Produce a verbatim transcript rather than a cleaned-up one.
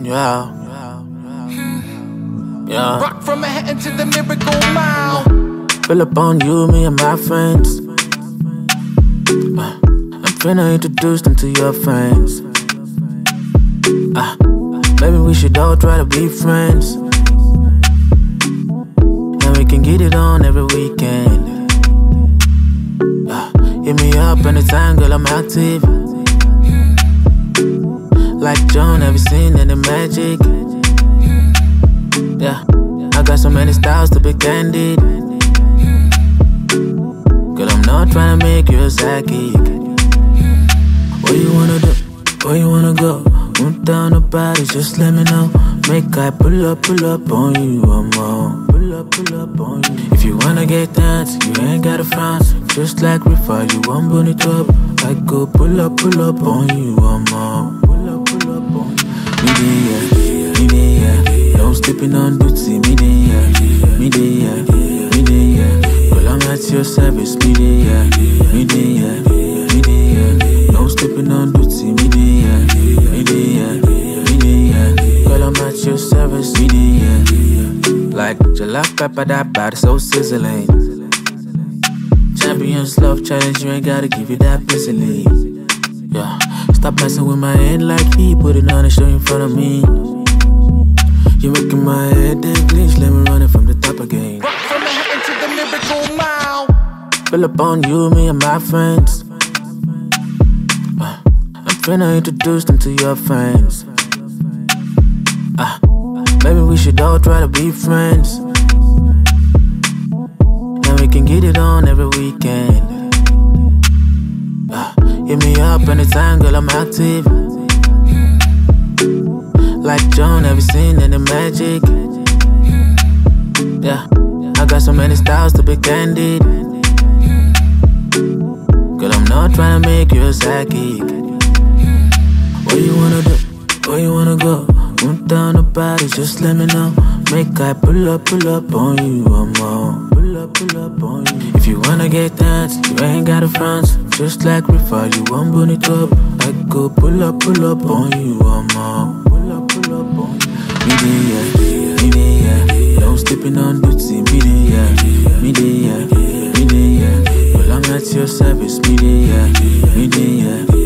Yeah, yeah. Rock from Manhattan to the Miracle Mile. Pull up on you, me and my friends. Uh, I'm finna introduce them to your friends. Uh, maybe we should all try to be friends. And we can get it on every weekend. Uh, hit me up anytime, girl, I'm active. Like John, have you seen any magic? Yeah, I got so many styles to be candid. Girl, I'm not trying to make you a psychic. What you wanna do? Where you wanna go? Won't down the body, just let me know. Make I pull up, pull up on you, I'm on. Pull up, pull up on you. If you wanna get dance, you ain't gotta France. Just like Rifa, you want bonnet up. I go pull up, pull up on you, I'm on. Pull up, pull up on you. Me there, me there. No sleeping on duty, me there, me there, me there. Girl, I'm at your service, me there, me there, me there. No sleeping on duty, me there, me there, me there. Girl, I'm at your service, me there. Like jalap pepper, that body so sizzling. Champions love challenge, you ain't gotta give it that easily. Yeah, stop messing with my head like he put it on a show in front of me. You're making my head then glitch, let me run it from the top again. Rock from Manhattan to the Miracle Mile. Pull up on you, me and my friends. Uh, I'm finna introduce them to your friends. Uh, maybe we should all try to be friends. And we can get it on every weekend. Uh, hit me up anytime, girl, I'm active. Like John, have you seen any magic? Yeah, I got so many styles to be candid. Girl, I'm not trying to make you a psychic. What you wanna do? Where you wanna go? Won't down the body, just let me know. Make I pull up, pull up on you, I'm on. Pull up, pull up on you. If you wanna get dance, you ain't gotta France. Just like Rifa, you want bonnet up. I go pull up, pull up on you, I'm on. Pull up, pull up on you. Me there, me there. No sleeping on duty, me there, me there, me there. Well, I'm at your service, me there, me there.